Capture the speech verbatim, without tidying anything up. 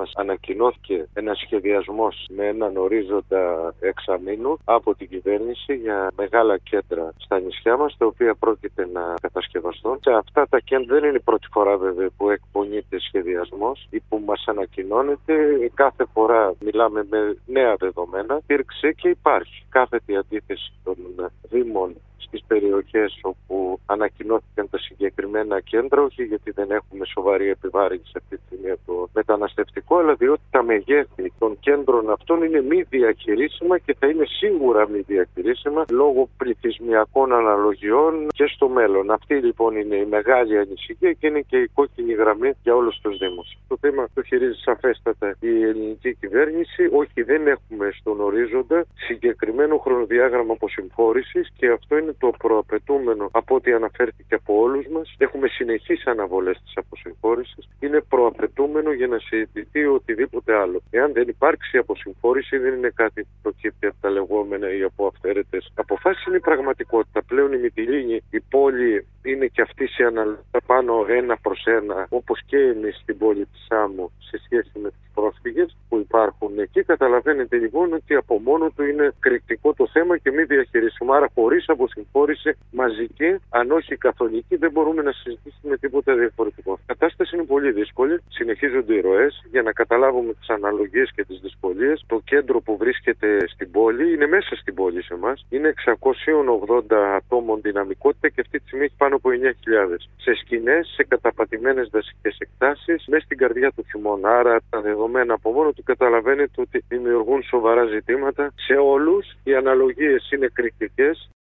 μας ανακοινώθηκε ένας σχεδιασμός με έναν ορίζοντα εξαμήνου από την κυβέρνηση για μεγάλα κέντρα στα νησιά μας, τα οποία πρόκειται να κατασκευαστούν. Σε αυτά τα κέντρα δεν είναι η πρώτη φορά βέβαια που εκπονείται σχεδιασμός ή που μας ανακοινώνεται. Κάθε φορά μιλάμε με νέα δεδομένα. Υπήρξε και υπάρχει κάθετη αντίθεση των δήμων στις περιοχές όπου ανακοινώθηκαν τα συγκεκριμένα κέντρα, όχι γιατί δεν έχουμε σοβαρή επιβάρυνση αυτή τη στιγμή από το μεταναστευτικό, αλλά διότι τα μεγέθη των κέντρων αυτών είναι μη διαχειρίσιμα και θα είναι σίγουρα μη διαχειρίσιμα λόγω πληθυσμιακών αναλογιών και στο μέλλον. Αυτή λοιπόν είναι η μεγάλη ανησυχία και είναι και η κόκκινη γραμμή για όλους τους δήμους. Το θέμα το χειρίζει σαφέστατα η ελληνική κυβέρνηση. Όχι, δεν έχουμε στον ορίζοντα συγκεκριμένο χρονοδιάγραμμα αποσυμφόρησης και αυτό είναι το προαπαιτούμενο από ό,τι αναφέρθηκε από όλους μας. Έχουμε συνεχείς αναβολές της αποσυμφόρησης. Είναι προαπαιτούμενο για να συζητηθεί οτιδήποτε άλλο. Εάν δεν υπάρξει αποσυμφόρηση, δεν είναι κάτι που προκύπτει από τα λεγόμενα ή από αυθαίρετες αποφάσεις. Είναι η πραγματικότητα. Πλέον η Μυτιλήνη, η πόλη, είναι και αυτή σε αναλογία πάνω ένα προς ένα, όπως και εμείς στην πόλη της Σάμου, σε σχέση με τους πρόσφυγες που υπάρχουν εκεί. Καταλαβαίνετε λοιπόν ότι από μόνο του είναι κριτικό το θέμα και μη διαχειρίσιμο. Άρα, χωρίς αποσυμφόρηση μαζική, αν όχι καθολική, δεν μπορούμε να συζητήσουμε τίποτα διαφορετικό. Η κατάσταση είναι πολύ δύσκολη. Συνεχίζονται οι ροές. Για να καταλάβουμε τις αναλογίες και τις δυσκολίες, το κέντρο που βρίσκεται στην πόλη είναι μέσα στην πόλη σε εμάς. Είναι εξακόσια ογδόντα ατόμων δυναμικότητα και αυτή τη στιγμή έχει πάνω από εννιά χιλιάδες. Σε σκηνές, σε καταπατημένες δασικές εκτάσεις, μέσα στην καρδιά του χειμώνα. Άρα τα δεδομένα από μόνο του καταλαβαίνετε ότι δημιουργούν σοβαρά ζητήματα. Σε όλους οι αναλογίες είναι κριτικές.